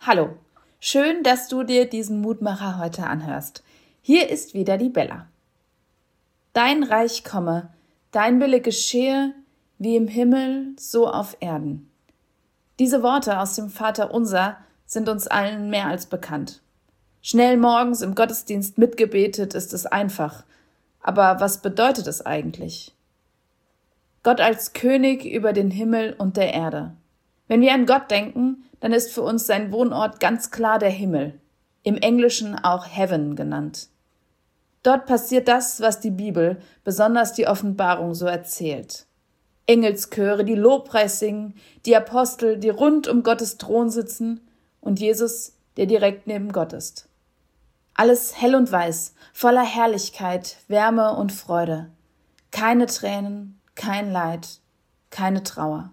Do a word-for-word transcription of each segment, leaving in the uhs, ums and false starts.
Hallo, schön, dass du dir diesen Mutmacher heute anhörst. Hier ist wieder die Bella. Dein Reich komme, dein Wille geschehe, wie im Himmel, so auf Erden. Diese Worte aus dem Vaterunser sind uns allen mehr als bekannt. Schnell morgens im Gottesdienst mitgebetet ist es einfach. Aber was bedeutet es eigentlich? Gott als König über den Himmel und der Erde. Wenn wir an Gott denken, dann ist für uns sein Wohnort ganz klar der Himmel, im Englischen auch Heaven genannt. Dort passiert das, was die Bibel, besonders die Offenbarung, so erzählt. Engelschöre, die Lobpreis singen, die Apostel, die rund um Gottes Thron sitzen und Jesus, der direkt neben Gott ist. Alles hell und weiß, voller Herrlichkeit, Wärme und Freude. Keine Tränen, kein Leid, keine Trauer.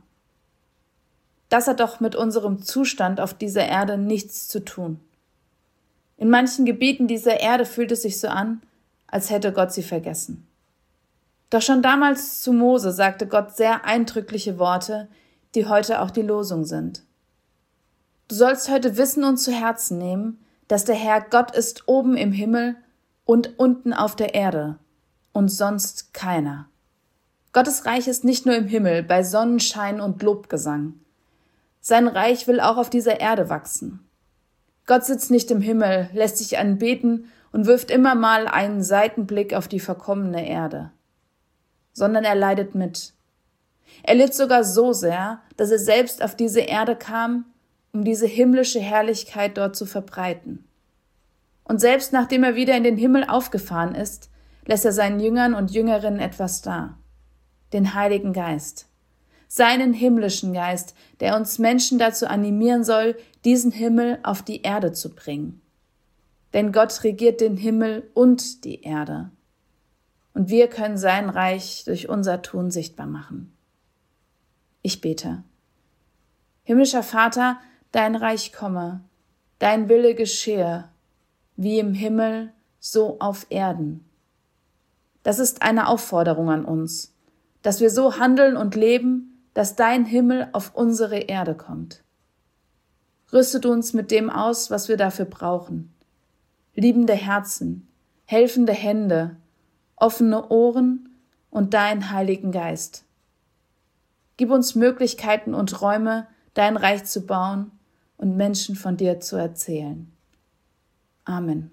Das hat doch mit unserem Zustand auf dieser Erde nichts zu tun. In manchen Gebieten dieser Erde fühlt es sich so an, als hätte Gott sie vergessen. Doch schon damals zu Mose sagte Gott sehr eindrückliche Worte, die heute auch die Losung sind. Du sollst heute wissen und zu Herzen nehmen, dass der Herr Gott ist oben im Himmel und unten auf der Erde und sonst keiner. Gottes Reich ist nicht nur im Himmel, bei Sonnenschein und Lobgesang. Sein Reich will auch auf dieser Erde wachsen. Gott sitzt nicht im Himmel, lässt sich anbeten und wirft immer mal einen Seitenblick auf die verkommene Erde, sondern er leidet mit. Er litt sogar so sehr, dass er selbst auf diese Erde kam, um diese himmlische Herrlichkeit dort zu verbreiten. Und selbst nachdem er wieder in den Himmel aufgefahren ist, lässt er seinen Jüngern und Jüngerinnen etwas da, den Heiligen Geist. Seinen himmlischen Geist, der uns Menschen dazu animieren soll, diesen Himmel auf die Erde zu bringen. Denn Gott regiert den Himmel und die Erde. Und wir können sein Reich durch unser Tun sichtbar machen. Ich bete. Himmlischer Vater, dein Reich komme, dein Wille geschehe, wie im Himmel, so auf Erden. Das ist eine Aufforderung an uns, dass wir so handeln und leben, dass dein Himmel auf unsere Erde kommt. Rüstet uns mit dem aus, was wir dafür brauchen. Liebende Herzen, helfende Hände, offene Ohren und deinen Heiligen Geist. Gib uns Möglichkeiten und Räume, dein Reich zu bauen und Menschen von dir zu erzählen. Amen.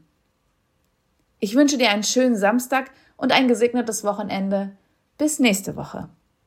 Ich wünsche dir einen schönen Samstag und ein gesegnetes Wochenende. Bis nächste Woche.